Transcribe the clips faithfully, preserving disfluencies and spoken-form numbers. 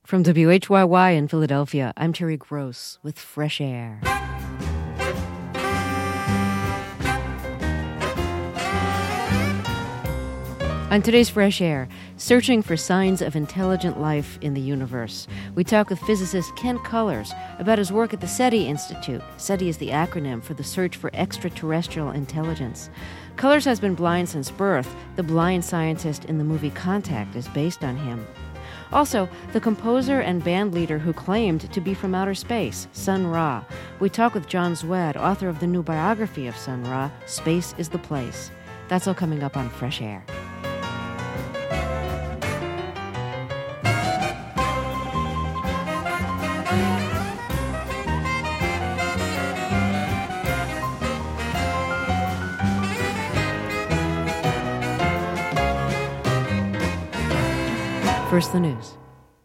From W H Y Y in Philadelphia, I'm Terry Gross with Fresh Air. On today's Fresh Air, searching for signs of intelligent life in the universe. We talk with physicist Kent Cullers about his work at the SETI Institute. SETI is the acronym for the Search for Extraterrestrial Intelligence. Cullers has been blind since birth. The blind scientist in the movie Contact is based on him. Also, the composer and band leader who claimed to be from outer space, Sun Ra. We talk with John Zwed, author of the new biography of Sun Ra, Space is the Place. That's all coming up on Fresh Air. First, the news.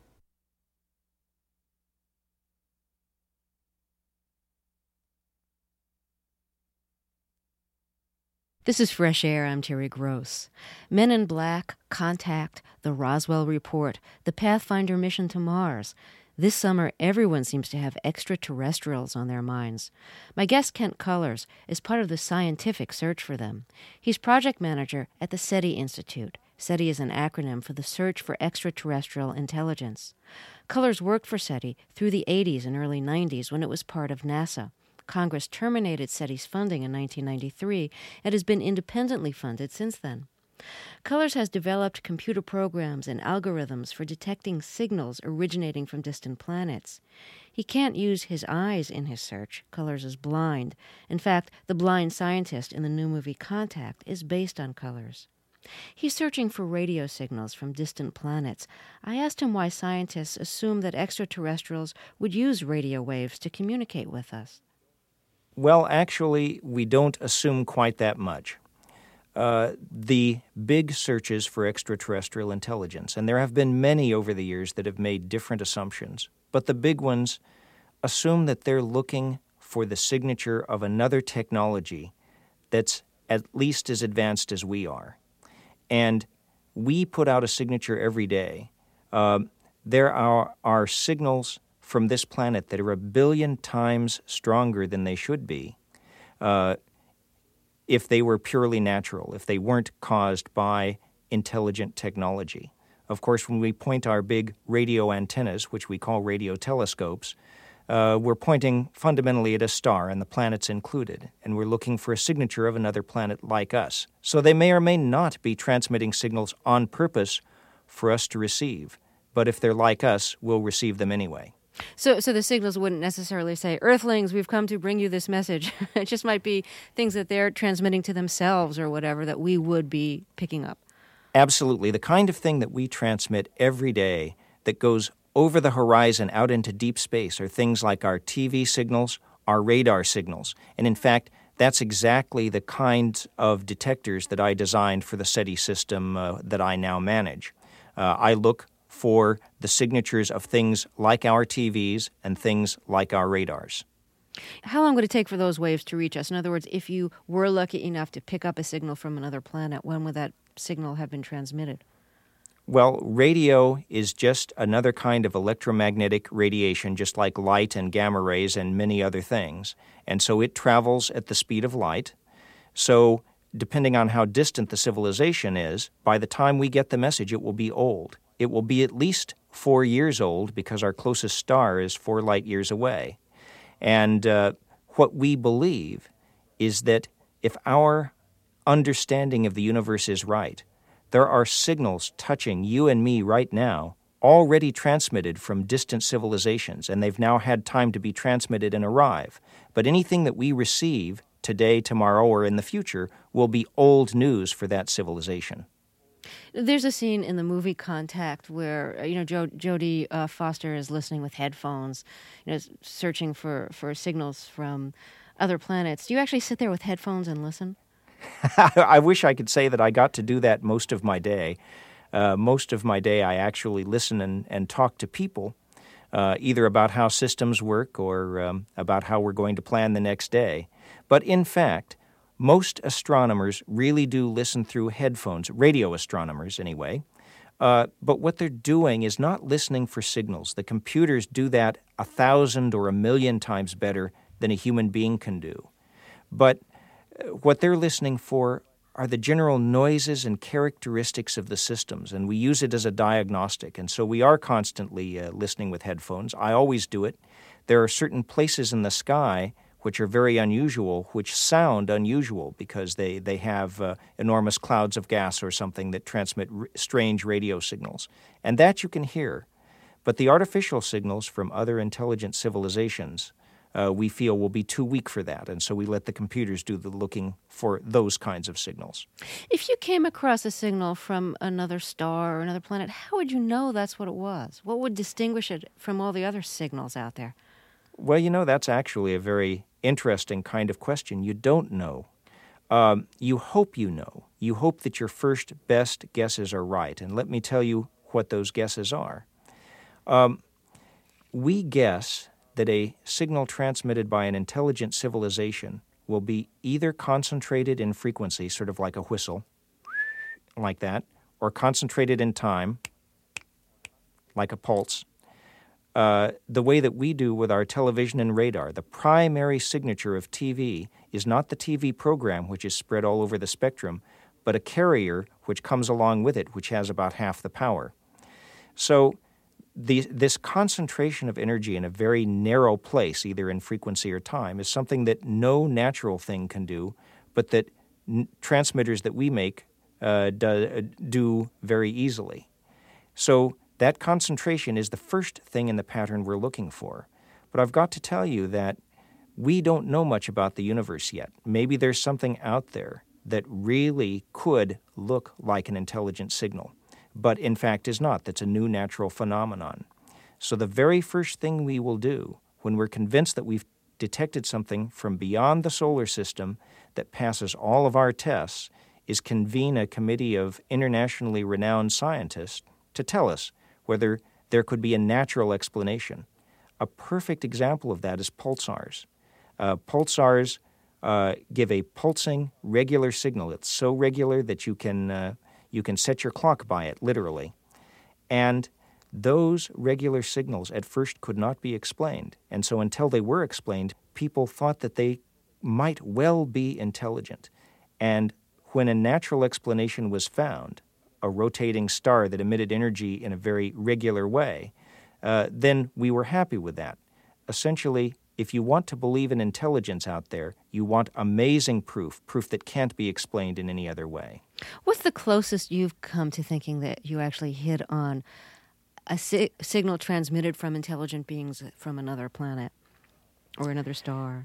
This is Fresh Air. I'm Terry Gross. Men in Black, Contact, the Roswell Report, the Pathfinder mission to Mars. This summer, everyone seems to have extraterrestrials on their minds. My guest, Kent Cullers, is part of the scientific search for them. He's project manager at the SETI Institute. SETI is an acronym for the Search for Extraterrestrial Intelligence. Cullers worked for SETI through the eighties and early nineties when it was part of NASA. Congress terminated SETI's funding in nineteen ninety-three and has been independently funded since then. Cullers has developed computer programs and algorithms for detecting signals originating from distant planets. He can't use his eyes in his search. Cullers is blind. In fact, the blind scientist in the new movie Contact is based on Cullers. He's searching for radio signals from distant planets. I asked him why scientists assume that extraterrestrials would use radio waves to communicate with us. Well, actually, we don't assume quite that much. Uh, the big searches for extraterrestrial intelligence, and there have been many over the years that have made different assumptions, but the big ones assume that they're looking for the signature of another technology that's at least as advanced as we are. And we put out a signature every day. Uh, there are, are signals from this planet that are a billion times stronger than they should be uh, if they were purely natural, if they weren't caused by intelligent technology. Of course, when we point our big radio antennas, which we call radio telescopes, Uh, we're pointing fundamentally at a star, and the planets included, and we're looking for a signature of another planet like us. So they may or may not be transmitting signals on purpose for us to receive, but if they're like us, we'll receive them anyway. So so the signals wouldn't necessarily say, Earthlings, we've come to bring you this message. It just might be things that they're transmitting to themselves or whatever that we would be picking up. Absolutely. The kind of thing that we transmit every day that goes over the horizon out into deep space are things like our T V signals, our radar signals. And in fact, that's exactly the kind of detectors that I designed for the SETI system uh, that I now manage. Uh, I look for the signatures of things like our T Vs and things like our radars. How long would it take for those waves to reach us? In other words, if you were lucky enough to pick up a signal from another planet, when would that signal have been transmitted? Well, radio is just another kind of electromagnetic radiation, just like light and gamma rays and many other things. And so it travels at the speed of light. So depending on how distant the civilization is, by the time we get the message, it will be old. It will be at least four years old because our closest star is four light years away. And uh, what we believe is that if our understanding of the universe is right, there are signals touching you and me right now already transmitted from distant civilizations, and they've now had time to be transmitted and arrive. But anything that we receive today, tomorrow, or in the future will be old news for that civilization. There's a scene in the movie Contact where, you know, jo- Jodie uh, Foster is listening with headphones, you know, searching for, for signals from other planets. Do you actually sit there with headphones and listen? I wish I could say that I got to do that most of my day. Uh, most of my day I actually listen and, and talk to people, uh, either about how systems work or um, about how we're going to plan the next day. But in fact, most astronomers really do listen through headphones, radio astronomers anyway. Uh, but what they're doing is not listening for signals. The computers do that a thousand or a million times better than a human being can do. But what they're listening for are the general noises and characteristics of the systems, and we use it as a diagnostic. And so we are constantly uh, listening with headphones. I always do it. There are certain places in the sky which are very unusual, which sound unusual because they, they have uh, enormous clouds of gas or something that transmit r- strange radio signals. And that you can hear. But the artificial signals from other intelligent civilizations, uh, we feel will be too weak for that, and so we let the computers do the looking for those kinds of signals. If you came across a signal from another star or another planet, how would you know that's what it was? What would distinguish it from all the other signals out there? Well, you know, that's actually a very interesting kind of question. You don't know. Um, you hope you know. You hope that your first best guesses are right. And let me tell you what those guesses are. Um, we guess that a signal transmitted by an intelligent civilization will be either concentrated in frequency, sort of like a whistle, like that, or concentrated in time, like a pulse. Uh, the way that we do with our television and radar. The primary signature of T V is not the T V program, which is spread all over the spectrum, but a carrier which comes along with it, which has about half the power. So the, this concentration of energy in a very narrow place, either in frequency or time, is something that no natural thing can do, but that n- transmitters that we make uh, do, do very easily. So that concentration is the first thing in the pattern we're looking for. But I've got to tell you that we don't know much about the universe yet. Maybe there's something out there that really could look like an intelligent signal, but in fact is not. That's a new natural phenomenon. So the very first thing we will do when we're convinced that we've detected something from beyond the solar system that passes all of our tests is convene a committee of internationally renowned scientists to tell us whether there could be a natural explanation. A perfect example of that is pulsars. Uh, pulsars uh, give a pulsing, regular signal. It's so regular that you can uh, you can set your clock by it, literally. And those regular signals at first could not be explained. And so until they were explained, people thought that they might well be intelligent. And when a natural explanation was found, a rotating star that emitted energy in a very regular way, uh, then we were happy with that. Essentially, if you want to believe in intelligence out there, you want amazing proof, proof that can't be explained in any other way. What's the closest you've come to thinking that you actually hit on a si- signal transmitted from intelligent beings from another planet or another star?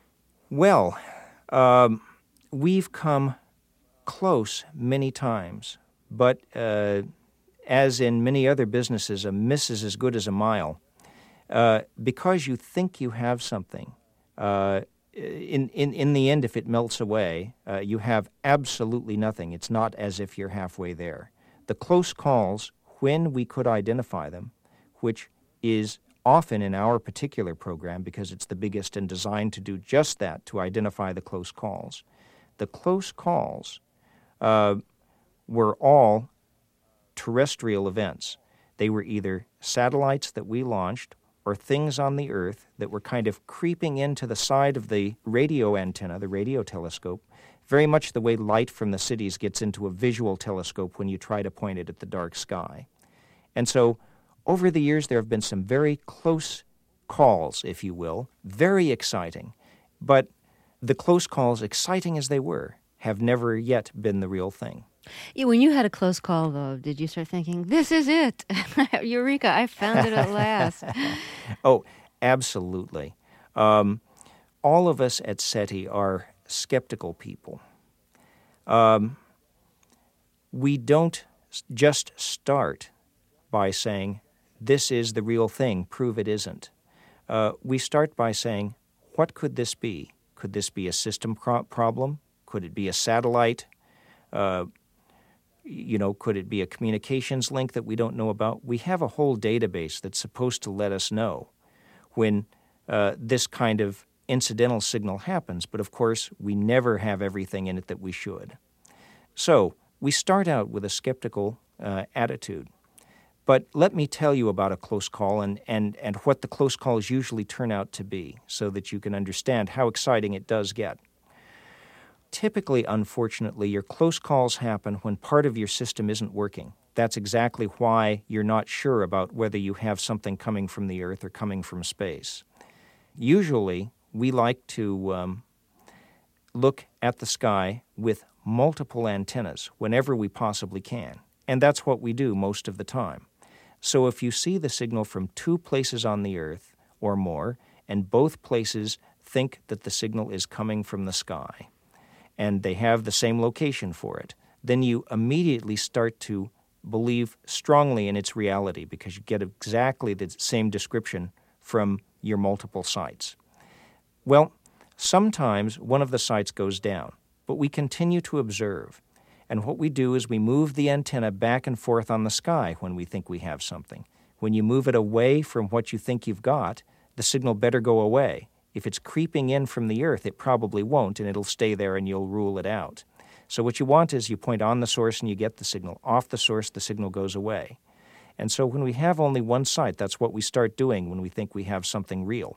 Well, um, we've come close many times. But uh, as in many other businesses, a miss is as good as a mile. Uh, because you think you have something, uh, in, in, in the end, if it melts away, uh, you have absolutely nothing. It's not as if you're halfway there. The close calls, when we could identify them, which is often in our particular program because it's the biggest and designed to do just that, to identify the close calls. The close calls uh, were all terrestrial events. They were either satellites that we launched or things on the Earth that were kind of creeping into the side of the radio antenna, the radio telescope, very much the way light from the cities gets into a visual telescope when you try to point it at the dark sky. And so over the years there have been some very close calls, if you will, very exciting. But the close calls, exciting as they were, have never yet been the real thing. Yeah, when you had a close call, though, did you start thinking, this is it? Eureka, I found it at last. Oh, absolutely. Um, all of us at SETI are skeptical people. Um, we don't just start by saying, this is the real thing, prove it isn't. Uh, we start by saying, what could this be? Could this be a system pro- problem? Could it be a satellite? Uh, You know, could it be a communications link that we don't know about? We have a whole database that's supposed to let us know when uh, this kind of incidental signal happens, but of course we never have everything in it that we should. So we start out with a skeptical uh, attitude. But let me tell you about a close call and, and, and what the close calls usually turn out to be so that you can understand how exciting it does get. Typically, unfortunately, your close calls happen when part of your system isn't working. That's exactly why you're not sure about whether you have something coming from the Earth or coming from space. Usually, we like to um, look at the sky with multiple antennas whenever we possibly can, and that's what we do most of the time. So if you see the signal from two places on the Earth or more, and both places think that the signal is coming from the sky, and they have the same location for it, then you immediately start to believe strongly in its reality because you get exactly the same description from your multiple sites. Well, sometimes one of the sites goes down, but we continue to observe. And what we do is we move the antenna back and forth on the sky when we think we have something. When you move it away from what you think you've got, the signal better go away. If it's creeping in from the Earth, it probably won't, and it'll stay there and you'll rule it out. So what you want is you point on the source and you get the signal. Off the source, the signal goes away. And so when we have only one site, that's what we start doing when we think we have something real.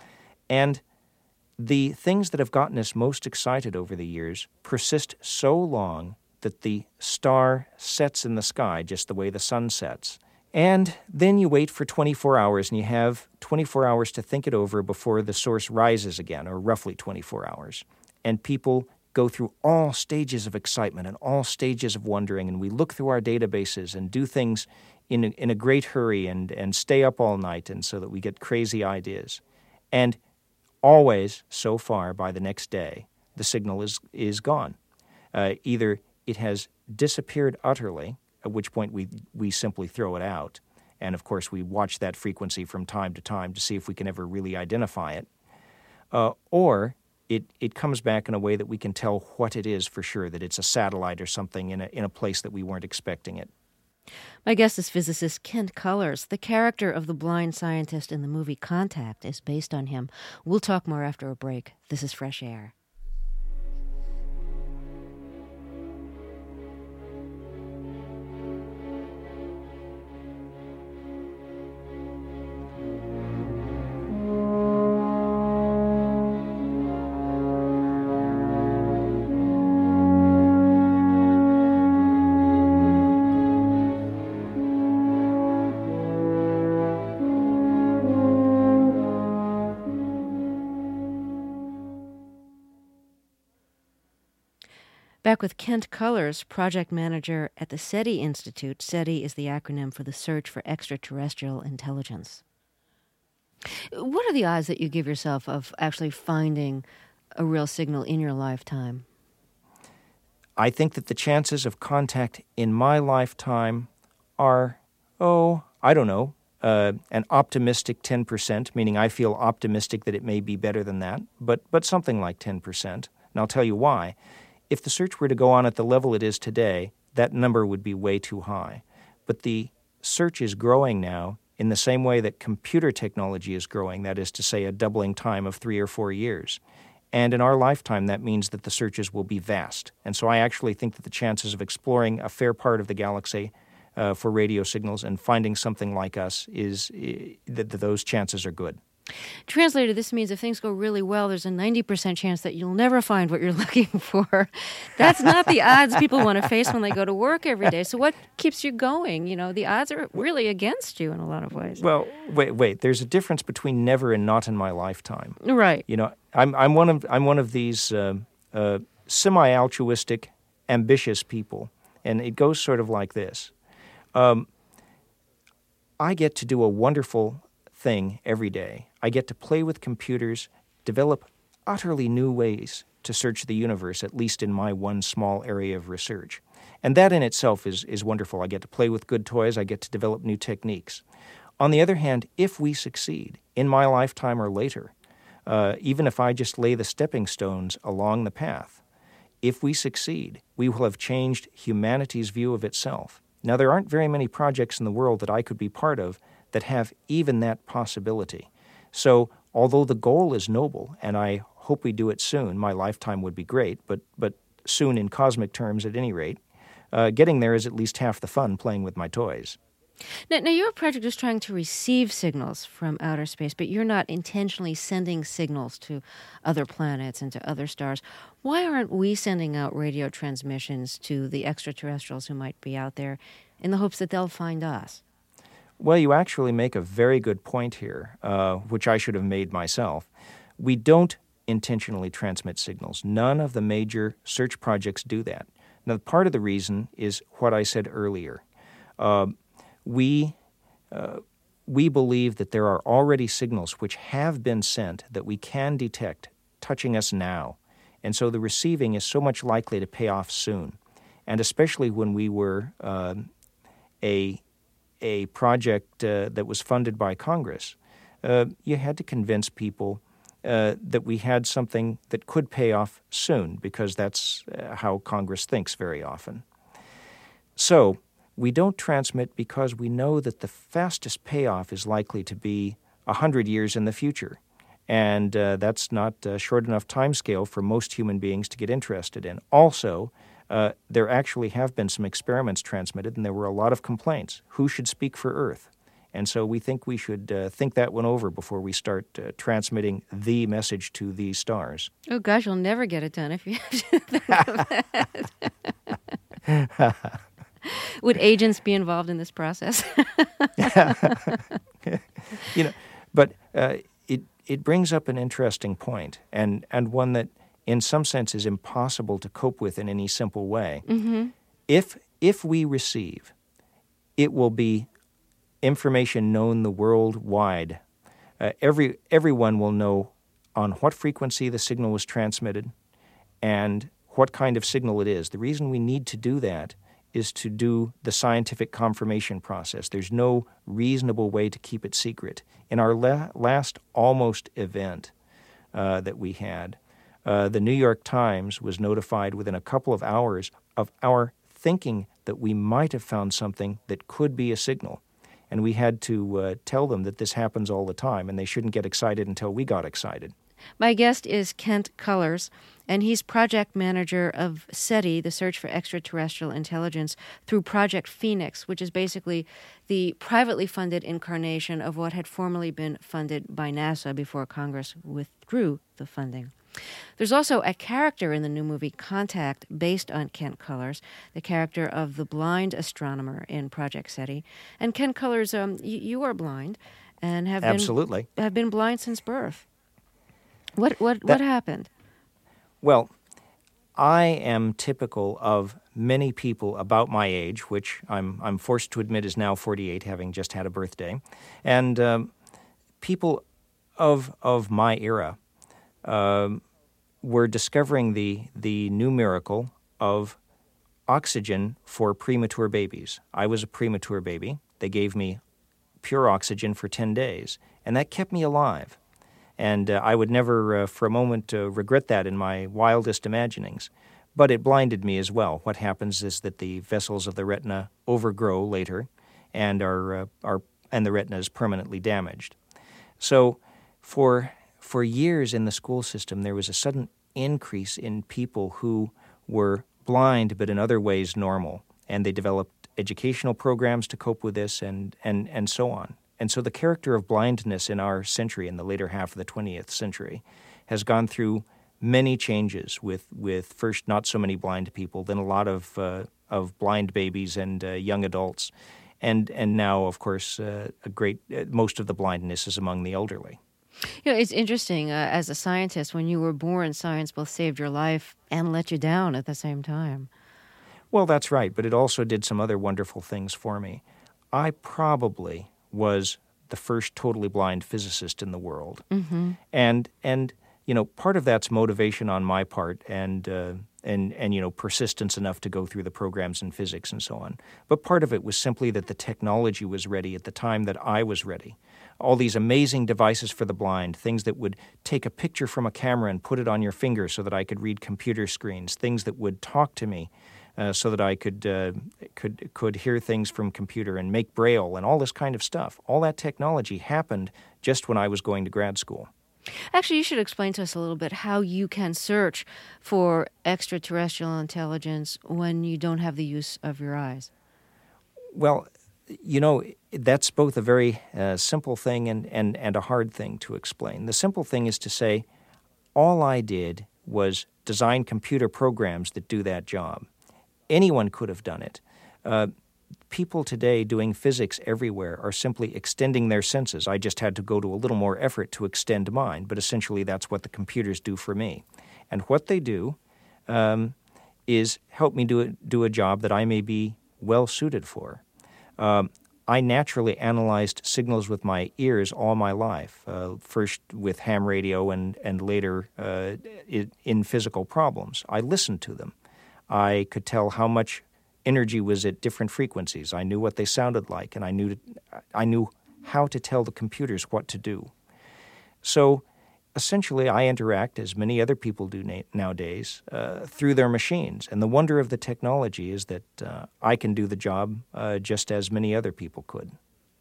And the things that have gotten us most excited over the years persist so long that the star sets in the sky just the way the sun sets. And then you wait for twenty-four hours, and you have twenty-four hours to think it over before the source rises again, or roughly twenty-four hours. And people go through all stages of excitement and all stages of wondering, and we look through our databases and do things in a, in a great hurry and, and stay up all night, and so that we get crazy ideas. And always, so far, by the next day, the signal is, is gone. Uh, either it has disappeared utterly, at which point we we simply throw it out. And, of course, we watch that frequency from time to time to see if we can ever really identify it. Uh, or it, it comes back in a way that we can tell what it is for sure, that it's a satellite or something in a, in a place that we weren't expecting it. My guest is physicist Kent Cullers. The character of the blind scientist in the movie Contact is based on him. We'll talk more after a break. This is Fresh Air. Back with Kent Cullers, project manager at the SETI Institute. SETI is the acronym for the Search for Extraterrestrial Intelligence. What are the odds that you give yourself of actually finding a real signal in your lifetime? I think that the chances of contact in my lifetime are, oh, I don't know, uh, an optimistic ten percent, meaning I feel optimistic that it may be better than that, but but something like ten percent. And I'll tell you why. If the search were to go on at the level it is today, that number would be way too high. But the search is growing now in the same way that computer technology is growing, that is to say, a doubling time of three or four years. And in our lifetime, that means that the searches will be vast. And so I actually think that the chances of exploring a fair part of the galaxy uh, for radio signals and finding something like us is uh, that those chances are good. Translated, this means if things go really well, there's a ninety percent chance that you'll never find what you're looking for. That's not the odds people want to face when they go to work every day. So what keeps you going? You know, the odds are really against you in a lot of ways. Well, wait, wait. There's a difference between never and not in my lifetime. Right. You know, I'm I'm one of I'm one of these uh, uh, semi-altruistic, ambitious people, and it goes sort of like this. Um, I get to do a wonderful thing every day. I get to play with computers, develop utterly new ways to search the universe, at least in my one small area of research. And that in itself is, is wonderful. I get to play with good toys. I get to develop new techniques. On the other hand, if we succeed, in my lifetime or later, uh, even if I just lay the stepping stones along the path, if we succeed, we will have changed humanity's view of itself. Now, there aren't very many projects in the world that I could be part of that have even that possibility. So, although the goal is noble, and I hope we do it soon, my lifetime would be great, but but soon in cosmic terms at any rate, uh, getting there is at least half the fun playing with my toys. Now, now, your project is trying to receive signals from outer space, but you're not intentionally sending signals to other planets and to other stars. Why aren't we sending out radio transmissions to the extraterrestrials who might be out there in the hopes that they'll find us? Well, you actually make a very good point here, uh, which I should have made myself. We don't intentionally transmit signals. None of the major search projects do that. Now, part of the reason is what I said earlier. Uh, we uh, we believe that there are already signals which have been sent that we can detect touching us now. And so the receiving is so much likely to pay off soon. And especially when we were uh, a, a project uh, that was funded by Congress, uh, you had to convince people uh, that we had something that could pay off soon, because that's uh, how Congress thinks very often. So we don't transmit because we know that the fastest payoff is likely to be one hundred years in the future. And uh, that's not a short enough time scale for most human beings to get interested in. Also, uh, there actually have been some experiments transmitted, and there were a lot of complaints. Who should speak for Earth? And so we think we should uh, think that one over before we start uh, transmitting the message to these stars. Oh, gosh, you'll never get it done if you have to think of that. Would agents be involved in this process? You know, but uh, it it brings up an interesting point, and, and one that in some sense is impossible to cope with in any simple way. Mm-hmm. If if we receive, it will be information known the world wide. Uh, every everyone will know on what frequency the signal was transmitted and what kind of signal it is. The reason we need to do that is to do the scientific confirmation process. There's no reasonable way to keep it secret. In our la- last almost event uh, that we had, uh, the New York Times was notified within a couple of hours of our thinking that we might have found something that could be a signal. And we had to uh, tell them that this happens all the time, and they shouldn't get excited until we got excited. My guest is Kent Cullers, and he's project manager of SETI, the Search for Extraterrestrial Intelligence, through Project Phoenix, which is basically the privately funded incarnation of what had formerly been funded by NASA before Congress withdrew the funding. There's also a character in the new movie Contact based on Kent Cullers, the character of the blind astronomer in Project SETI. And Kent Cullers, um, y- you are blind and have Absolutely. been have been blind since birth. What what That, what happened? Well, I am typical of many people about my age, which I'm I'm forced to admit is now forty-eight, having just had a birthday, and um, people of of my era um, were discovering the the new miracle of oxygen for premature babies. I was a premature baby. They gave me pure oxygen for ten days, and that kept me alive. And uh, I would never uh, for a moment uh, regret that in my wildest imaginings. But it blinded me as well. What happens is that the vessels of the retina overgrow later, and are uh, are and the retina is permanently damaged. So for for years in the school system, there was a sudden increase in people who were blind but in other ways normal, and they developed educational programs to cope with this, and and, and so on. And so the character of blindness in our century, in the later half of the twentieth century, has gone through many changes with, with first not so many blind people, then a lot of uh, of blind babies and uh, young adults, and and now, of course, uh, a great uh, most of the blindness is among the elderly. You know, it's interesting. Uh, as a scientist, when you were born, science both saved your life and let you down at the same time. Well, that's right, but it also did some other wonderful things for me. I probably was the first totally blind physicist in the world. Mm-hmm. And, and you know, part of that's motivation on my part and, uh, and, and, you know, persistence enough to go through the programs in physics and so on. But part of it was simply that the technology was ready at the time that I was ready. All these amazing devices for the blind, things that would take a picture from a camera and put it on your finger so that I could read computer screens, things that would talk to me uh, so that I could, uh, could, could hear things from computer and make braille and all this kind of stuff. All that technology happened just when I was going to grad school. Actually, you should explain to us a little bit how you can search for extraterrestrial intelligence when you don't have the use of your eyes. Well, you know, that's both a very uh, simple thing and, and, and a hard thing to explain. The simple thing is to say, all I did was design computer programs that do that job. Anyone could have done it. Uh, people today doing physics everywhere are simply extending their senses. I just had to go to a little more effort to extend mine, but essentially that's what the computers do for me. And what they do um, is help me do a, do a job that I may be well suited for. Um, I naturally analyzed signals with my ears all my life, uh, first with ham radio and, and later uh, in physical problems. I listened to them. I could tell how much energy was at different frequencies. I knew what they sounded like, and I knew I knew how to tell the computers what to do. So essentially, I interact, as many other people do na- nowadays, uh, through their machines. And the wonder of the technology is that uh, I can do the job uh, just as many other people could.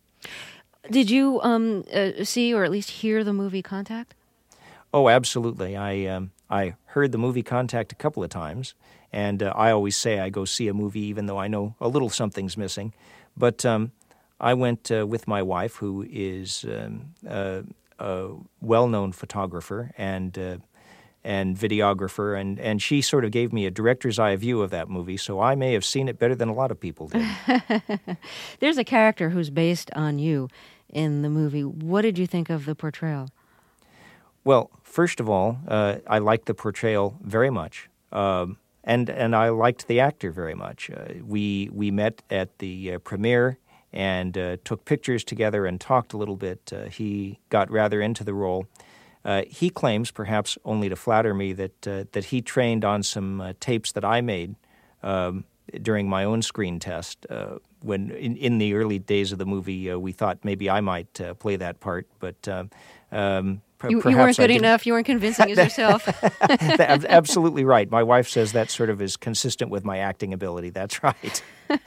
Did you um, uh, see or at least hear the movie Contact? Oh, absolutely. I um, I heard the movie Contact a couple of times, and uh, I always say I go see a movie even though I know a little something's missing. But um, I went uh, with my wife, who is um, uh, a well-known photographer and uh, and videographer, and, and she sort of gave me a director's eye view of that movie, so I may have seen it better than a lot of people did. There's a character who's based on you in the movie. What did you think of the portrayal? Well, first of all, uh, I liked the portrayal very much, um, and and I liked the actor very much. Uh, we we met at the uh, premiere and uh, took pictures together and talked a little bit. Uh, he got rather into the role. Uh, he claims, perhaps only to flatter me, that uh, that he trained on some uh, tapes that I made um, during my own screen test. Uh, when in, in the early days of the movie, uh, we thought maybe I might uh, play that part, but. Um, um, You, you weren't good enough. You weren't convincing as yourself. Absolutely right. My wife says that sort of is consistent with my acting ability. That's right.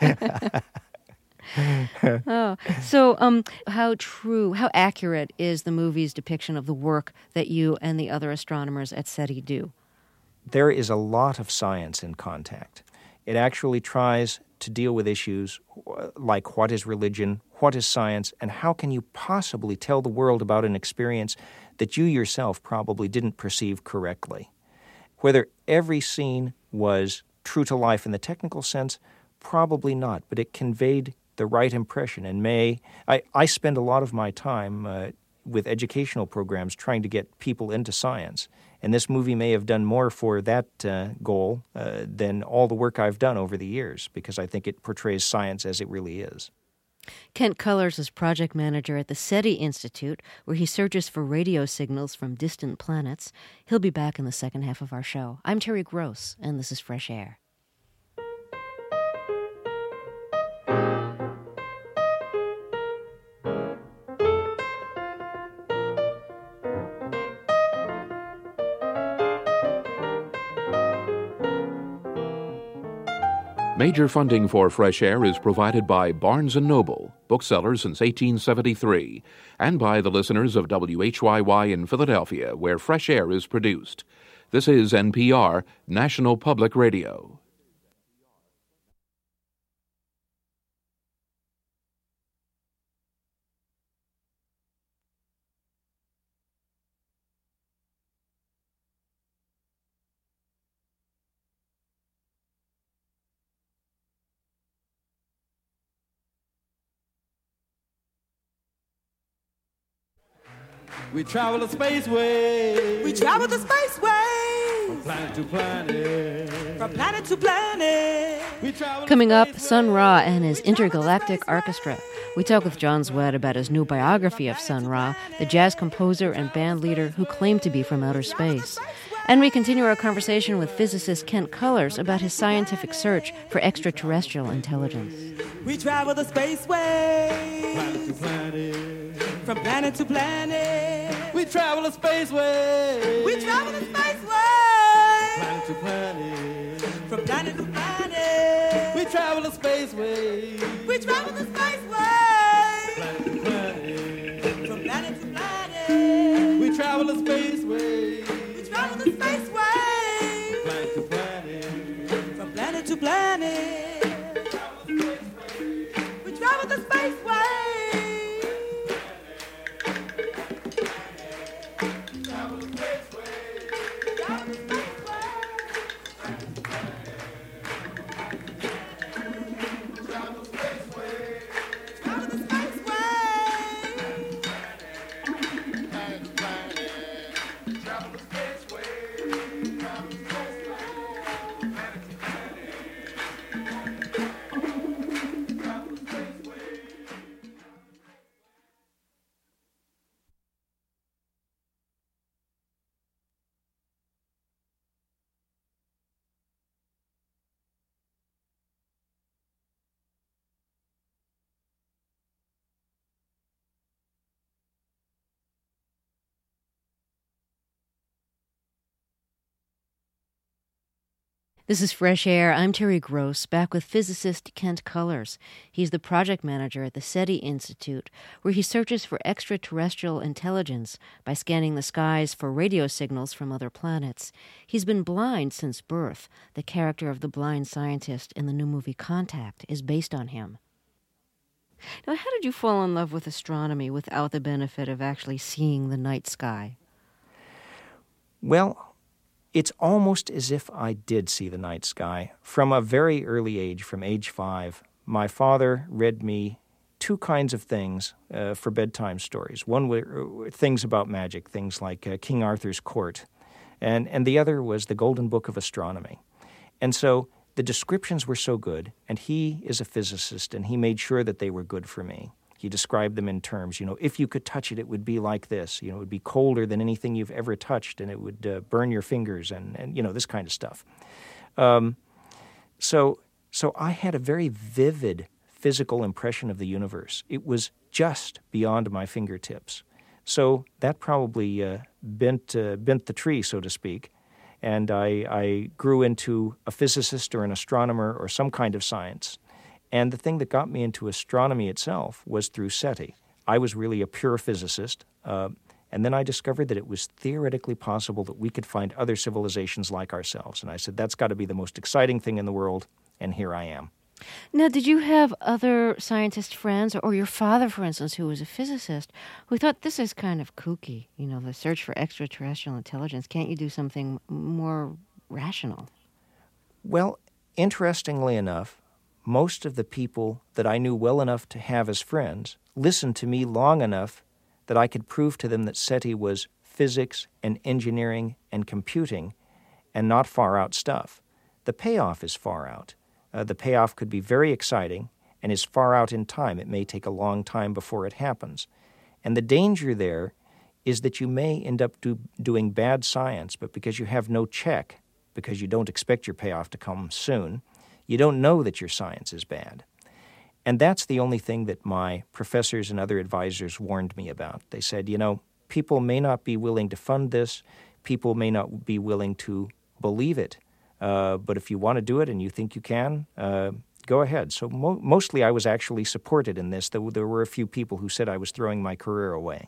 Oh, so um, how true, how accurate is the movie's depiction of the work that you and the other astronomers at SETI do? There is a lot of science in Contact. It actually tries to deal with issues like what is religion, what is science, and how can you possibly tell the world about an experience that you yourself probably didn't perceive correctly. Whether every scene was true to life in the technical sense, probably not, but it conveyed the right impression. And may I, I spend a lot of my time uh, with educational programs trying to get people into science, and this movie may have done more for that uh, goal uh, than all the work I've done over the years, because I think it portrays science as it really is. Kent Cullers is project manager at the SETI Institute, where he searches for radio signals from distant planets. He'll be back in the second half of our show. I'm Terry Gross, and this is Fresh Air. Major funding for Fresh Air is provided by Barnes and Noble, bookseller since eighteen seventy-three, and by the listeners of W H Y Y in Philadelphia, where Fresh Air is produced. This is N P R, National Public Radio. We travel the spaceway. We travel the spaceway. From planet to planet. From planet to planet. We travel Coming up, Sun Ra and his Intergalactic Orchestra. We talk with John Zwed about his new biography of Sun Ra, the jazz composer and band leader who claimed to be from outer space. And we continue our conversation with physicist Kent Cullers about his scientific search for extraterrestrial intelligence. We travel the spaceway. planet to planet. From planet to planet. We travel the spaceway. We travel the spaceway. Planet to planet. From planet to planet. We travel the spaceway. We travel the spaceway. Planet to planet. From planet to planet. We travel travel the spaceway. We travel the spaceway. Planet to planet. From planet to planet. We travel the spaceway. Travel the spaceway. Travel the spaceway. Travel the spaceway. This is Fresh Air. I'm Terry Gross, back with physicist Kent Cullers. He's the project manager at the SETI Institute, where he searches for extraterrestrial intelligence by scanning the skies for radio signals from other planets. He's been blind since birth. The character of the blind scientist in the new movie Contact is based on him. Now, how did you fall in love with astronomy without the benefit of actually seeing the night sky? Well, it's almost as if I did see the night sky. From a very early age, from age five, my father read me two kinds of things uh, for bedtime stories. One were things about magic, things like uh, King Arthur's Court, and, and the other was the Golden Book of Astronomy. And so the descriptions were so good, and he is a physicist, and he made sure that they were good for me. He described them in terms, you know, if you could touch it, it would be like this. You know, it would be colder than anything you've ever touched, and it would uh, burn your fingers, and, and, you know, this kind of stuff. Um, so, so I had a very vivid physical impression of the universe. It was just beyond my fingertips. So that probably uh, bent, uh, bent the tree, so to speak, and I, I grew into a physicist or an astronomer or some kind of science. And the thing that got me into astronomy itself was through SETI. I was really a pure physicist, uh, and then I discovered that it was theoretically possible that we could find other civilizations like ourselves. And I said, that's got to be the most exciting thing in the world, and here I am. Now, did you have other scientist friends, or your father, for instance, who was a physicist, who thought this is kind of kooky, you know, the search for extraterrestrial intelligence? Can't you do something more rational? Well, interestingly enough, most of the people that I knew well enough to have as friends listened to me long enough that I could prove to them that SETI was physics and engineering and computing and not far out stuff. The payoff is far out. Uh, the payoff could be very exciting and is far out in time. It may take a long time before it happens. And the danger there is that you may end up do, doing bad science, but because you have no check, because you don't expect your payoff to come soon, you don't know that your science is bad. And that's the only thing that my professors and other advisors warned me about. They said, you know, people may not be willing to fund this, people may not be willing to believe it, uh, but if you want to do it and you think you can, uh, go ahead. So mo- mostly I was actually supported in this, though there were a few people who said I was throwing my career away.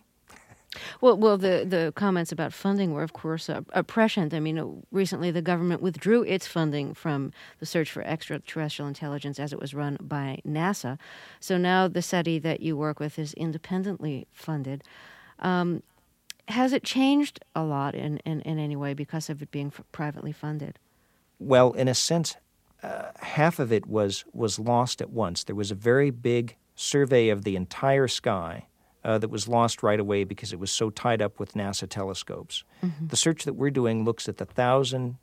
Well, well, the, the comments about funding were, of course, uh, uh, prescient. I mean, recently the government withdrew its funding from the search for extraterrestrial intelligence as it was run by NASA. So now the SETI that you work with is independently funded. Um, has it changed a lot in, in, in any way because of it being f- privately funded? Well, in a sense, uh, half of it was, was lost at once. There was a very big survey of the entire sky Uh, that was lost right away because it was so tied up with NASA telescopes. Mm-hmm. The search that we're doing looks at the thousand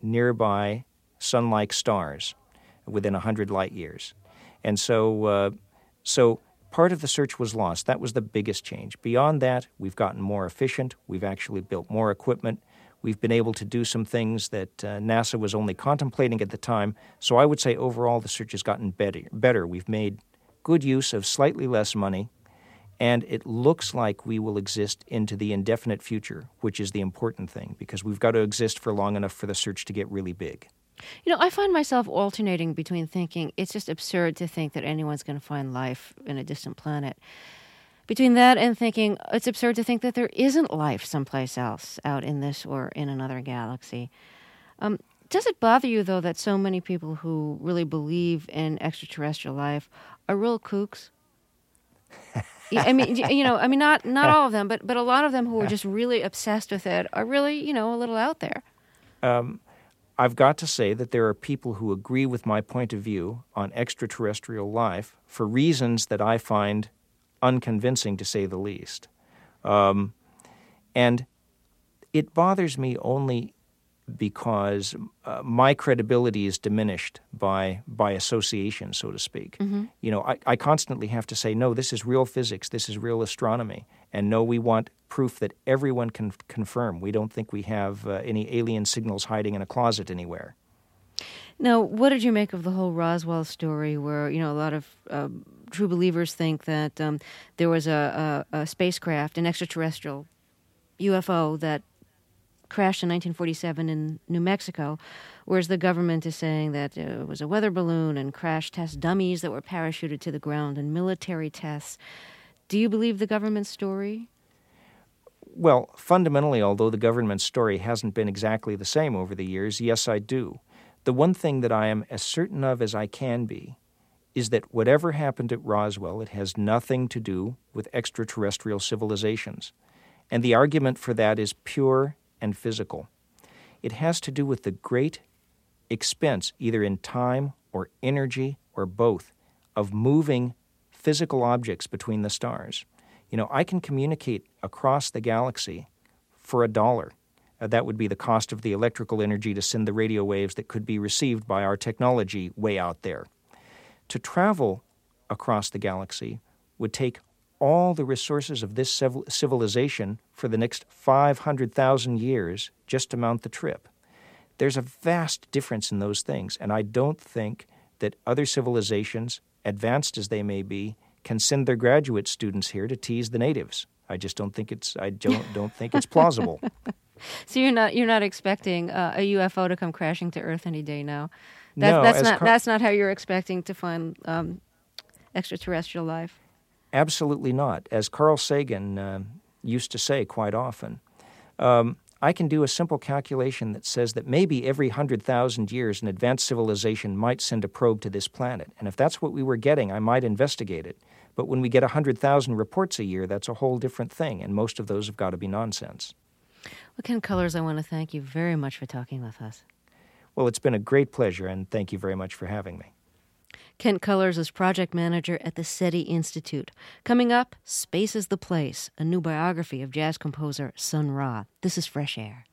nearby sun-like stars within a hundred light years. And so, uh, so part of the search was lost. That was the biggest change. Beyond that, we've gotten more efficient. We've actually built more equipment. We've been able to do some things that uh, NASA was only contemplating at the time. So I would say overall the search has gotten better. better. We've made good use of slightly less money, and it looks like we will exist into the indefinite future, which is the important thing, because we've got to exist for long enough for the search to get really big. You know, I find myself alternating between thinking it's just absurd to think that anyone's going to find life in a distant planet, between that and thinking it's absurd to think that there isn't life someplace else out in this or in another galaxy. Um, does it bother you, though, that so many people who really believe in extraterrestrial life are real kooks? I mean, you know, I mean, not not all of them, but but a lot of them who are just really obsessed with it are really, you know, a little out there. Um, I've got to say that there are people who agree with my point of view on extraterrestrial life for reasons that I find unconvincing, to say the least. Um, and it bothers me only because uh, my credibility is diminished by by association, so to speak. Mm-hmm. You know, I, I constantly have to say, no, this is real physics, this is real astronomy, and no, we want proof that everyone can confirm. We don't think we have uh, any alien signals hiding in a closet anywhere. Now, what did you make of the whole Roswell story where, you know, a lot of uh, true believers think that um, there was a, a, a spacecraft, an extraterrestrial U F O that crashed in nineteen forty-seven in New Mexico, whereas the government is saying that it was a weather balloon and crash test dummies that were parachuted to the ground and military tests. Do you believe the government's story? Well, fundamentally, although the government's story hasn't been exactly the same over the years, yes, I do. The one thing that I am as certain of as I can be is that whatever happened at Roswell, it has nothing to do with extraterrestrial civilizations. And the argument for that is pure and physical. It has to do with the great expense, either in time or energy or both, of moving physical objects between the stars. You know, I can communicate across the galaxy for a dollar. Uh, that would be the cost of the electrical energy to send the radio waves that could be received by our technology way out there. To travel across the galaxy would take all the resources of this civ- civilization for the next five hundred thousand years just to mount the trip. There's a vast difference in those things, and I don't think that other civilizations, advanced as they may be, can send their graduate students here to tease the natives. I just don't think it's I don't don't think it's plausible. So you're not you're not expecting uh, a U F O to come crashing to Earth any day now. That, no, that's not Car- that's not how you're expecting to find um, extraterrestrial life. Absolutely not. As Carl Sagan uh, used to say quite often, um, I can do a simple calculation that says that maybe every one hundred thousand years an advanced civilization might send a probe to this planet. And if that's what we were getting, I might investigate it. But when we get one hundred thousand reports a year, that's a whole different thing, and most of those have got to be nonsense. Well, Ken Cullers, I want to thank you very much for talking with us. Well, it's been a great pleasure, and thank you very much for having me. Kent Cullers is project manager at the SETI Institute. Coming up, Space is the Place, a new biography of jazz composer Sun Ra. This is Fresh Air.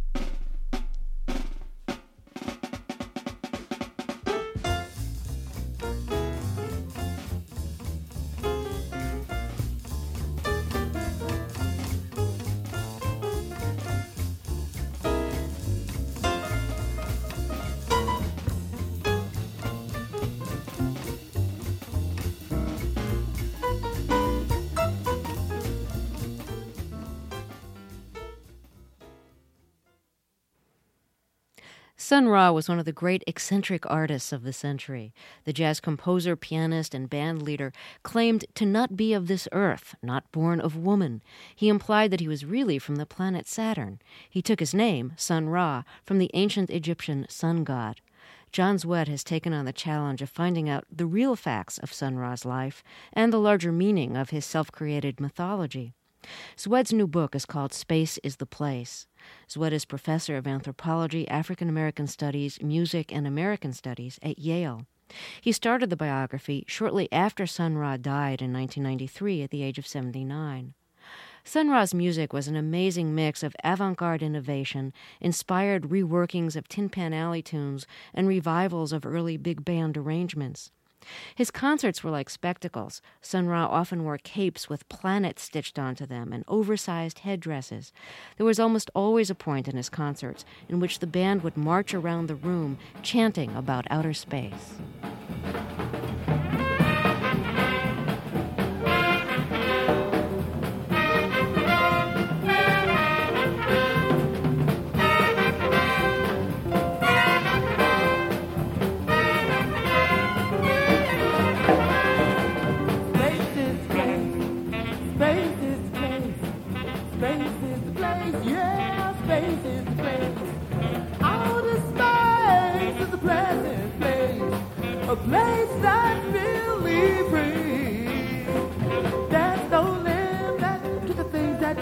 Sun Ra was one of the great eccentric artists of the century. The jazz composer, pianist, and band leader claimed to not be of this earth, not born of woman. He implied that he was really from the planet Saturn. He took his name, Sun Ra, from the ancient Egyptian sun god. John Zwed has taken on the challenge of finding out the real facts of Sun Ra's life and the larger meaning of his self-created mythology. Zwed's new book is called Space is the Place. Zwed is professor of anthropology, African American studies, music, and American studies at Yale. He started the biography shortly after Sun Ra died in nineteen ninety-three at the age of seventy-nine. Sun Ra's music was an amazing mix of avant-garde innovation, inspired reworkings of Tin Pan Alley tunes, and revivals of early big band arrangements. His concerts were like spectacles. Sun Ra often wore capes with planets stitched onto them and oversized headdresses. There was almost always a point in his concerts in which the band would march around the room chanting about outer space.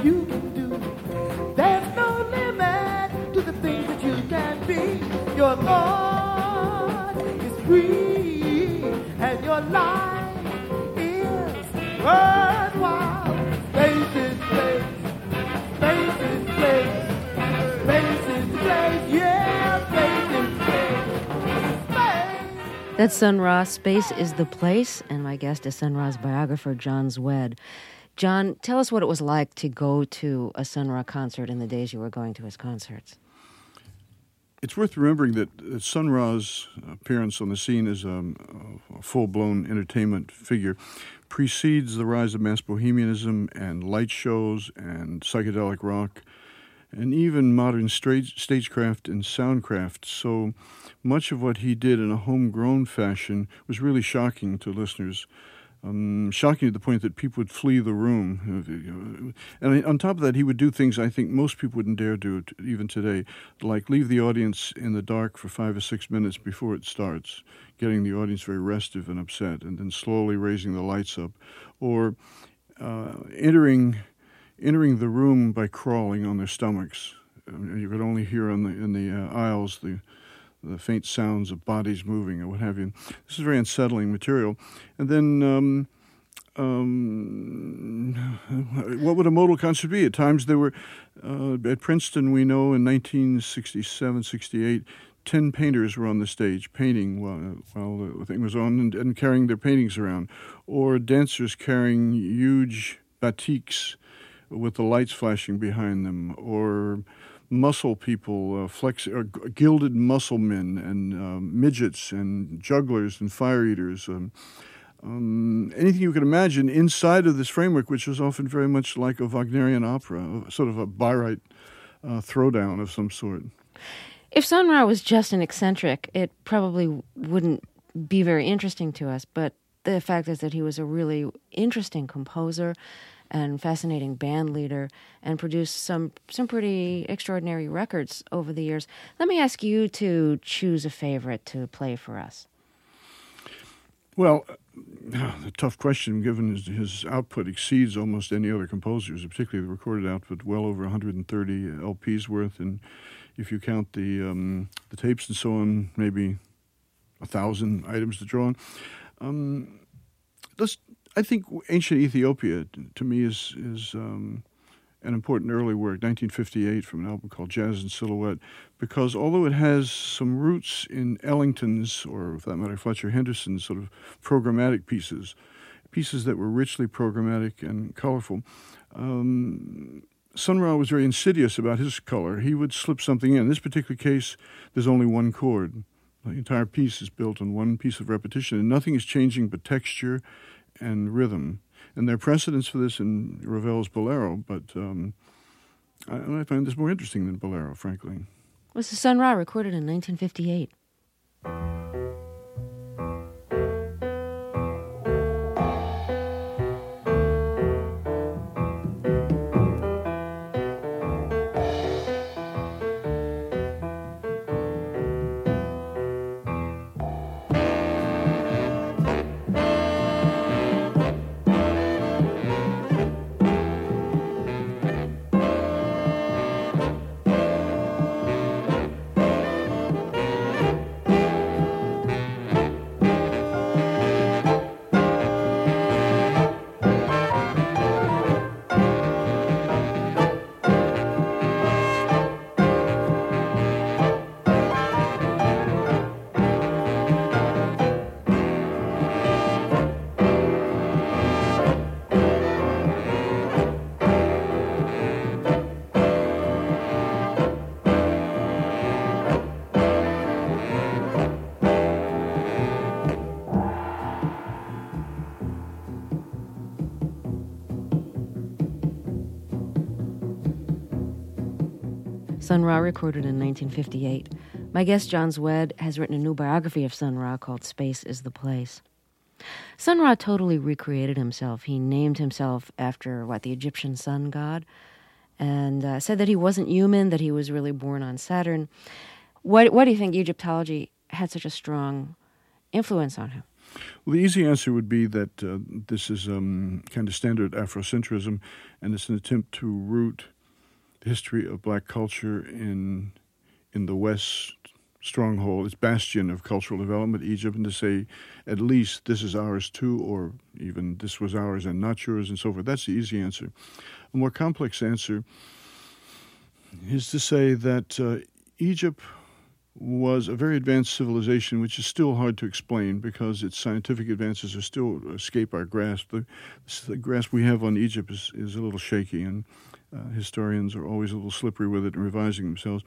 you can do. There's no limit to the things that you can be. Your thought is free, and your life is worthwhile. Space is place, space is place, space is place, yeah, space is place, space. That's Sun Ra, Space is the Place, and my guest is Sun Ra's biographer, John Zwed. John, tell us what it was like to go to a Sun Ra concert in the days you were going to his concerts. It's worth remembering that uh, Sun Ra's appearance on the scene as a, a full-blown entertainment figure precedes the rise of mass bohemianism and light shows and psychedelic rock and even modern stage, stagecraft and soundcraft. So much of what he did in a homegrown fashion was really shocking to listeners. Um, shocking to the point that people would flee the room. And on top of that, he would do things I think most people wouldn't dare do t- even today, like leave the audience in the dark for five or six minutes before it starts, getting the audience very restive and upset, and then slowly raising the lights up, or uh, entering entering the room by crawling on their stomachs. Um, you could only hear on the in the uh, aisles the the faint sounds of bodies moving or what have you. This is very unsettling material. And then um, um, what would a modal concert be? At times there were, uh, at Princeton we know in nineteen sixty-seven, sixty-eight, ten painters were on the stage painting while, while the thing was on and, and carrying their paintings around. Or dancers carrying huge batiks with the lights flashing behind them. Or muscle people, uh, flex, or gilded muscle men, and um, midgets, and jugglers, and fire eaters. Um, um, anything you can imagine inside of this framework, which was often very much like a Wagnerian opera, sort of a Bayreuth uh, throwdown of some sort. If Sun Ra was just an eccentric, it probably wouldn't be very interesting to us, but the fact is that he was a really interesting composer and fascinating band leader, and produced some some pretty extraordinary records over the years. Let me ask you to choose a favorite to play for us. Well, a tough question, given his, his output exceeds almost any other composer's, particularly the recorded output, well over one hundred thirty L Ps worth, and if you count the um, the tapes and so on, maybe a thousand items to draw on. Um, let's. I think Ancient Ethiopia, to me, is is um, an important early work, nineteen fifty-eight, from an album called Jazz in Silhouette, because although it has some roots in Ellington's, or for that matter, Fletcher Henderson's sort of programmatic pieces, pieces that were richly programmatic and colorful, um, Sun Ra was very insidious about his color. He would slip something in. In this particular case, there's only one chord. The entire piece is built on one piece of repetition, and nothing is changing but texture and rhythm. And there are precedents for this in Ravel's Bolero, but um, I, I find this more interesting than Bolero, frankly. Was the Sun Ra recorded in nineteen fifty-eight? Sun Ra recorded in nineteen fifty-eight. My guest, John Zwed, has written a new biography of Sun Ra called Space is the Place. Sun Ra totally recreated himself. He named himself after, what, the Egyptian sun god, and uh, said that he wasn't human, that he was really born on Saturn. What, what do you think Egyptology had such a strong influence on him? Well, the easy answer would be that uh, this is um, kind of standard Afrocentrism, and it's an attempt to root the history of black culture in in the West stronghold, its bastion of cultural development, Egypt, and to say at least this is ours too, or even this was ours and not yours, and so forth. That's the easy answer. A more complex answer is to say that uh, Egypt was a very advanced civilization, which is still hard to explain because its scientific advances are still escape our grasp. The, the grasp we have on Egypt is, is a little shaky, and uh, historians are always a little slippery with it and revising themselves.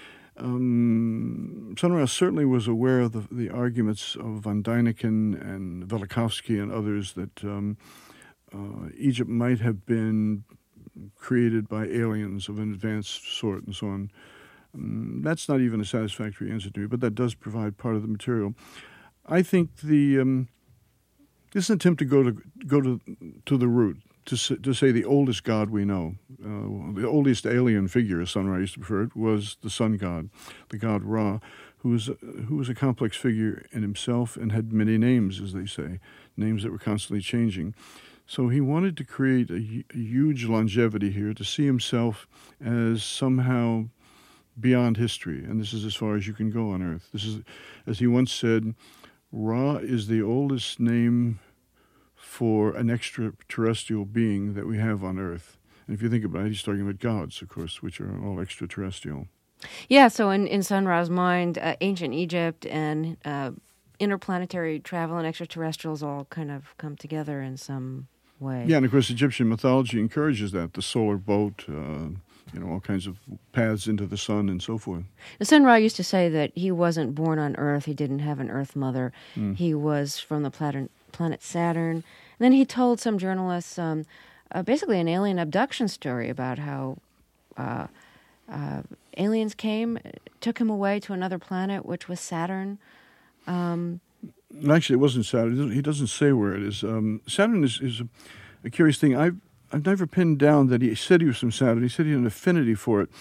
Um, Sun Ra certainly was aware of the, the arguments of Van Dyneken and Velikovsky and others that um, uh, Egypt might have been created by aliens of an advanced sort and so on. Um, that's not even a satisfactory answer to me, but that does provide part of the material. I think the um, this is an attempt to go to go to to the root, to say, to say the oldest god we know, uh, the oldest alien figure, as Sun Ra used to prefer it, was the sun god, the god Ra, who was who was a complex figure in himself and had many names, as they say, names that were constantly changing. So he wanted to create a, a huge longevity here, to see himself as somehow beyond history, and this is as far as you can go on Earth. This is, as he once said, Ra is the oldest name for an extraterrestrial being that we have on Earth. And if you think about it, he's talking about gods, of course, which are all extraterrestrial. Yeah, so in, in Sun Ra's mind, uh, ancient Egypt and uh, interplanetary travel and extraterrestrials all kind of come together in some way. Yeah, and of course Egyptian mythology encourages that, the solar boat, uh, you know, all kinds of paths into the sun and so forth. Sun Ra used to say that he wasn't born on Earth. He didn't have an Earth mother. Mm. He was from the planet, planet Saturn. And then he told some journalists um, uh, basically an alien abduction story about how uh, uh, aliens came, took him away to another planet, which was Saturn. Um, Actually, it wasn't Saturn. He doesn't say where it is. Um, Saturn is, is a, a curious thing. I've I've never pinned down that he said he was from Saturn. He said he had an affinity for it.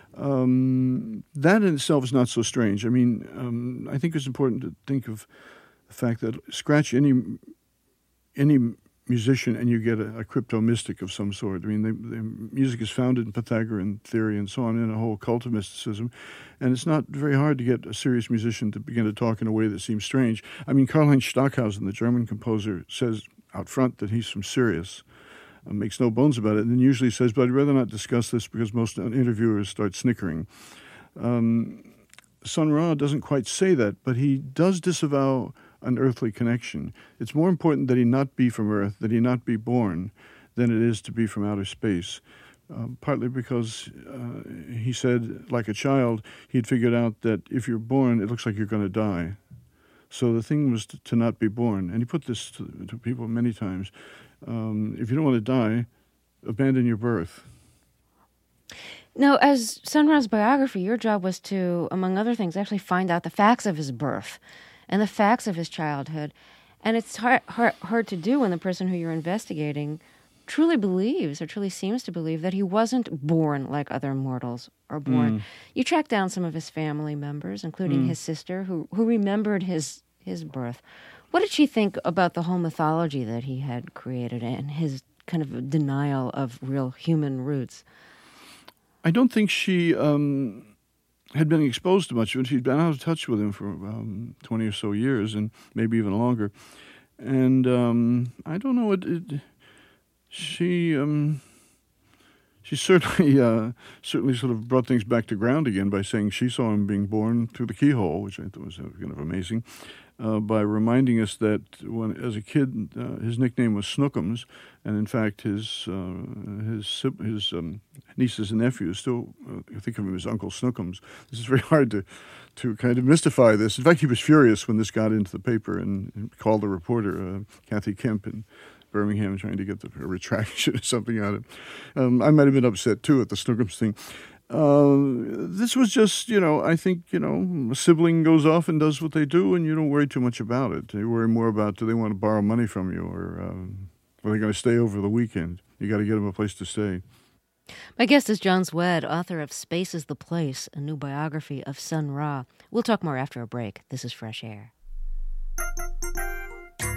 Um, that in itself is not so strange. I mean, um, I think it's important to think of the fact that scratch any any musician and you get a, a crypto-mystic of some sort. I mean, they, they, music is founded in Pythagorean theory and so on, in a whole cult of mysticism, and it's not very hard to get a serious musician to begin to talk in a way that seems strange. I mean, Karlheinz Stockhausen, the German composer, says out front that he's from Sirius. Uh, makes no bones about it, and then usually says, but I'd rather not discuss this because most interviewers start snickering. Um, Sun Ra doesn't quite say that, but he does disavow an earthly connection. It's more important that he not be from Earth, that he not be born, than it is to be from outer space. Uh, partly because uh, he said, like a child, he'd figured out that if you're born, it looks like you're going to die. So the thing was to, to not be born. And he put this to, to people many times. Um, if you don't want to die, abandon your birth. Now, as Sun Ra's biography, your job was to, among other things, actually find out the facts of his birth and the facts of his childhood. And it's hard, hard, hard to do when the person who you're investigating truly believes or truly seems to believe that he wasn't born like other mortals are born. Mm. You tracked down some of his family members, including mm. his sister, who, who remembered his, his birth. What did she think about the whole mythology that he had created and his kind of denial of real human roots? I don't think she um, had been exposed to much of it. She'd been out of touch with him for um, twenty or so years, and maybe even longer. And um, I don't know, it, it, she um, she certainly uh, certainly sort of brought things back to ground again by saying she saw him being born through the keyhole, which I thought was kind of amazing. Uh, by reminding us that when, as a kid, uh, his nickname was Snookums, and in fact, his uh, his his um, nieces and nephews still uh, think of him as Uncle Snookums. This is very hard to to kind of mystify this. In fact, he was furious when this got into the paper and, and called the reporter, uh, Kathy Kemp, in Birmingham, trying to get the, a retraction or something out of it. Um, I might have been upset too at the Snookums thing. Uh, this was just, you know, I think, you know, a sibling goes off and does what they do, and you don't worry too much about it. You worry more about, do they want to borrow money from you, or um, are they going to stay over the weekend? You got to get them a place to stay. My guest is John Szwed, author of Space is the Place, a new biography of Sun Ra. We'll talk more after a break. This is Fresh Air.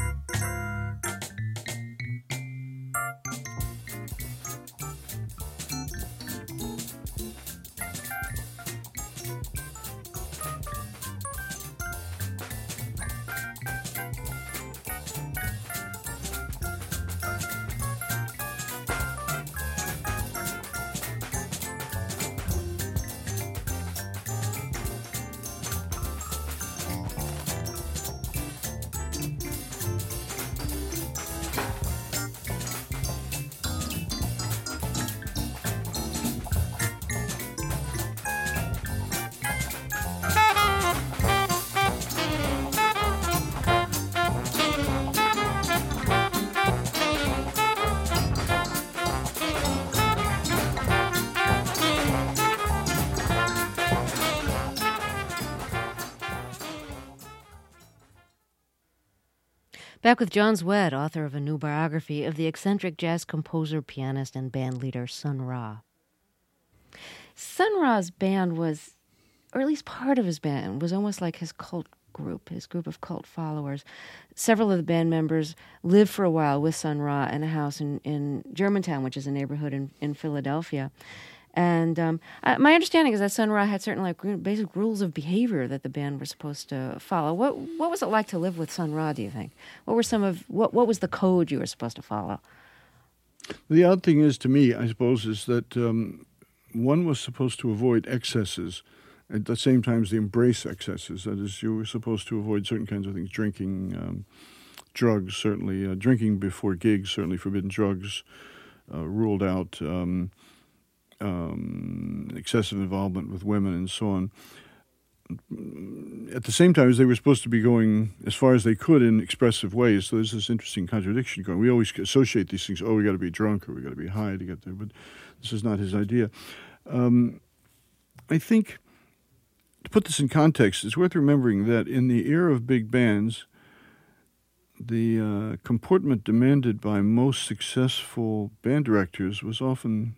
Back with John Zwed, author of a new biography of the eccentric jazz composer, pianist, and band leader Sun Ra. Sun Ra's band was, or at least part of his band, was almost like his cult group, his group of cult followers. Several of the band members lived for a while with Sun Ra in a house in, in Germantown, which is a neighborhood in, in Philadelphia. And um, uh, my understanding is that Sun Ra had certain like basic rules of behavior that the band were supposed to follow. What what was it like to live with Sun Ra, do you think? What were some of what what was the code you were supposed to follow? The odd thing is, to me, I suppose, is that um, one was supposed to avoid excesses. At the same time as they embrace excesses. That is, you were supposed to avoid certain kinds of things, drinking, um, drugs, certainly. Uh, drinking before gigs, certainly forbidden. Drugs uh, ruled out. Um, um, excessive involvement with women and so on. At the same time as they were supposed to be going as far as they could in expressive ways, so there's this interesting contradiction going. We always associate these things, oh, we got to be drunk or we got to be high to get there, but this is not his idea. Um, I think, to put this in context, it's worth remembering that in the era of big bands, the uh, comportment demanded by most successful band directors was often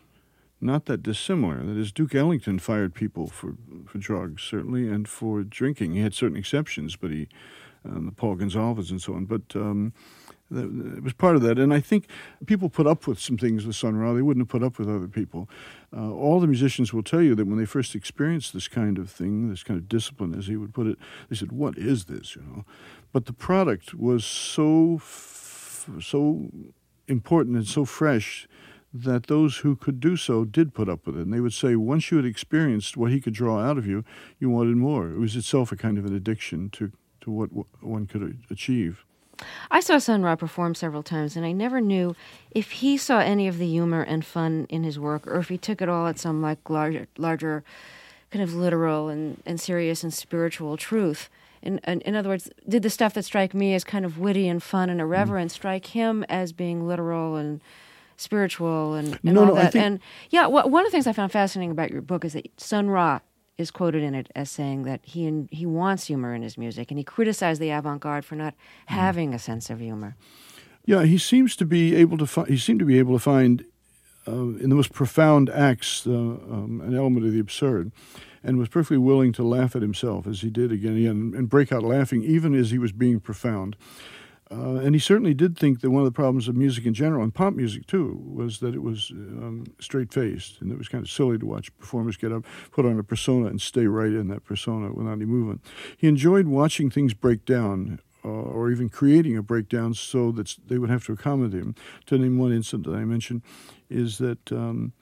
not that dissimilar. That is, Duke Ellington fired people for, for drugs, certainly, and for drinking. He had certain exceptions, but he, um, the Paul Gonsalves and so on, but um, th- it was part of that. And I think people put up with some things with Sun Ra they wouldn't have put up with other people. Uh, all the musicians will tell you that when they first experienced this kind of thing, this kind of discipline, as he would put it, they said, what is this, you know? But the product was so, f- so important and so fresh that those who could do so did put up with it. And they would say, once you had experienced what he could draw out of you, you wanted more. It was itself a kind of an addiction to, to what one could achieve. I saw Sun Ra perform several times, and I never knew if he saw any of the humor and fun in his work, or if he took it all at some like larger, larger kind of literal and, and serious and spiritual truth. In, in, in other words, did the stuff that strike me as kind of witty and fun and irreverent mm. strike him as being literal and spiritual and, and no, all no, that? I think... And yeah, well, one of the things I found fascinating about your book is that Sun Ra is quoted in it as saying that he in, he wants humor in his music, and he criticized the avant-garde for not having a sense of humor. Yeah, he seems to be able to. Fi- he seemed to be able to find uh, in the most profound acts uh, um, an element of the absurd, and was perfectly willing to laugh at himself as he did again and again, and break out laughing even as he was being profound. Uh, and he certainly did think that one of the problems of music in general, and pop music too, was that it was um, straight-faced, and it was kind of silly to watch performers get up, put on a persona, and stay right in that persona without any movement. He enjoyed watching things break down, uh, or even creating a breakdown so that they would have to accommodate him. To name one incident that I mentioned is that um,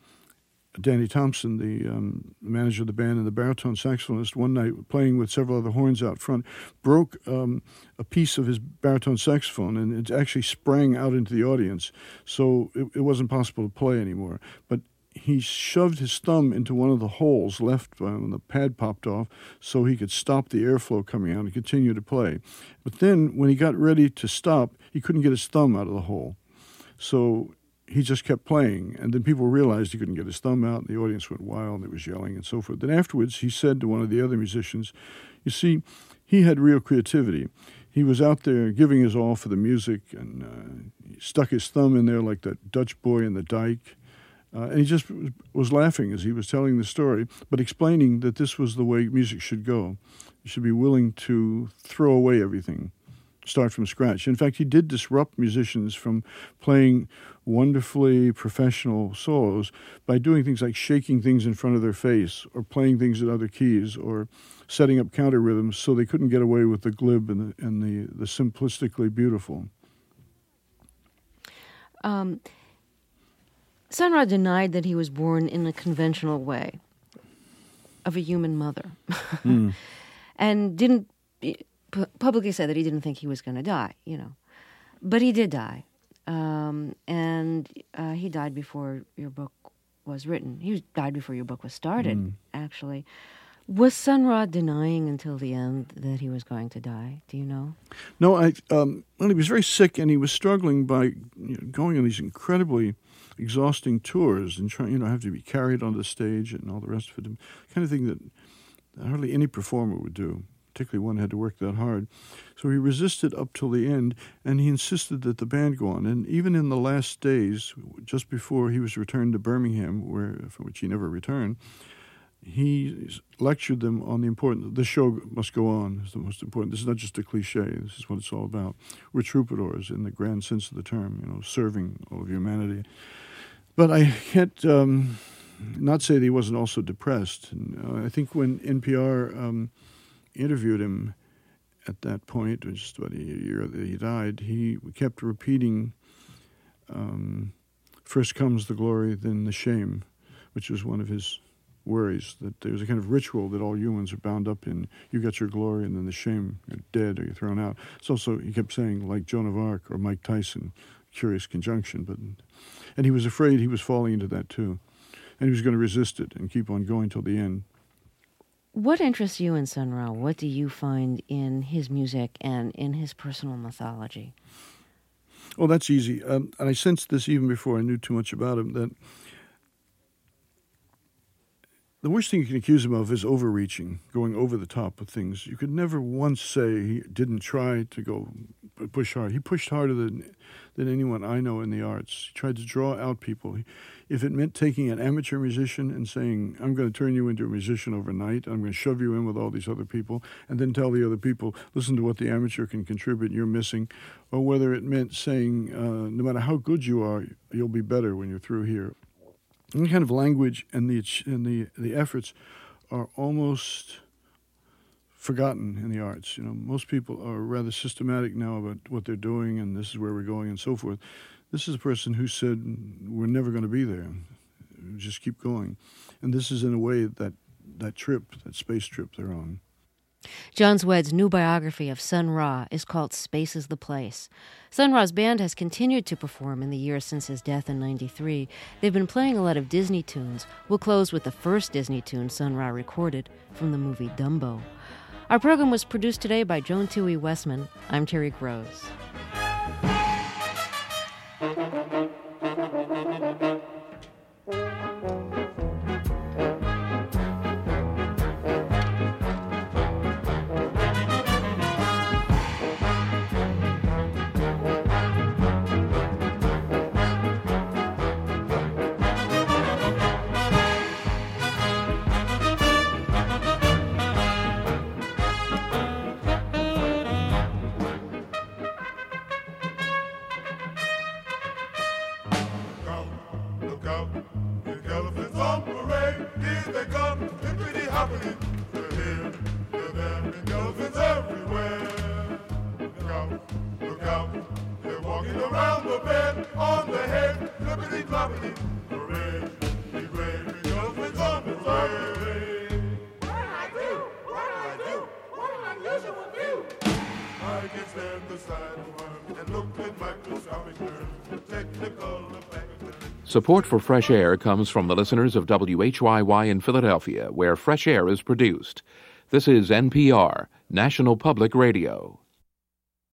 Danny Thompson, the um, manager of the band and the baritone saxophonist, one night playing with several other horns out front, broke um, a piece of his baritone saxophone, and it actually sprang out into the audience. So it, it wasn't possible to play anymore. But he shoved his thumb into one of the holes left when the pad popped off so he could stop the airflow coming out and continue to play. But then when he got ready to stop, he couldn't get his thumb out of the hole. So he just kept playing, and then people realized he couldn't get his thumb out, and the audience went wild, and they was yelling and so forth. Then afterwards, he said to one of the other musicians, you see, he had real creativity. He was out there giving his all for the music, and uh, he stuck his thumb in there like that Dutch boy in the dike, uh, and he just was laughing as he was telling the story, but explaining that this was the way music should go. You should be willing to throw away everything, start from scratch. In fact, he did disrupt musicians from playing wonderfully professional solos by doing things like shaking things in front of their face or playing things at other keys or setting up counter rhythms so they couldn't get away with the glib and the, and the, the simplistically beautiful. Um, Sun Ra denied that he was born in a conventional way of a human mother mm. and didn't pu- publicly say that he didn't think he was going to die, you know. But he did die. Um, and uh, he died before your book was written. He was, died before your book was started, mm. actually. Was Sun Ra denying until the end that he was going to die? Do you know? No, I. Um, well, he was very sick, and he was struggling by you know, going on these incredibly exhausting tours and trying, you know, have to be carried on the stage and all the rest of it. The kind of thing that hardly any performer would do. particularly one had to work that hard. So he resisted up till the end, and he insisted that the band go on. And even in the last days, just before he was returned to Birmingham, where from which he never returned, he lectured them on the importance. The show must go on. Is the most important. This is not just a cliche. This is what it's all about. We're troubadours in the grand sense of the term. You know, serving all of humanity. But I can't um, not say that he wasn't also depressed. And, uh, I think when N P R um, interviewed him at that point, just about a year that he died, he kept repeating, um, "First comes the glory, then the shame," which was one of his worries, that there's a kind of ritual that all humans are bound up in. You got your glory, and then the shame, you're dead or you're thrown out. It's also, he kept saying, like Joan of Arc or Mike Tyson, curious conjunction. But and he was afraid he was falling into that too. And he was going to resist it and keep on going till the end. What interests you in Sun Ra? What do you find in his music and in his personal mythology? Well, that's easy. Um, and I sensed this even before I knew too much about him, that the worst thing you can accuse him of is overreaching, going over the top of things. You could never once say he didn't try to go push hard. He pushed harder than than anyone I know in the arts. He tried to draw out people. He, if it meant taking an amateur musician and saying, "I'm going to turn you into a musician overnight, I'm going to shove you in with all these other people," and then tell the other people, "Listen to what the amateur can contribute, you're missing," or whether it meant saying, uh, "No matter how good you are, you'll be better when you're through here." Any kind of language and the and the the efforts are almost forgotten in the arts. You know, most people are rather systematic now about what they're doing, and this is where we're going, and so forth. This is a person who said, "We're never going to be there. Just keep going," and this is in a way that that trip, that space trip they're on. John Zwed's new biography of Sun Ra is called Space is the Place. Sun Ra's band has continued to perform in the years since his death in ninety-three. They've been playing a lot of Disney tunes. We'll close with the first Disney tune Sun Ra recorded from the movie Dumbo. Our program was produced today by Joan Toohey Westman. I'm Terry Gross. Support for Fresh Air comes from the listeners of W H Y Y in Philadelphia, where Fresh Air is produced. This is N P R, National Public Radio.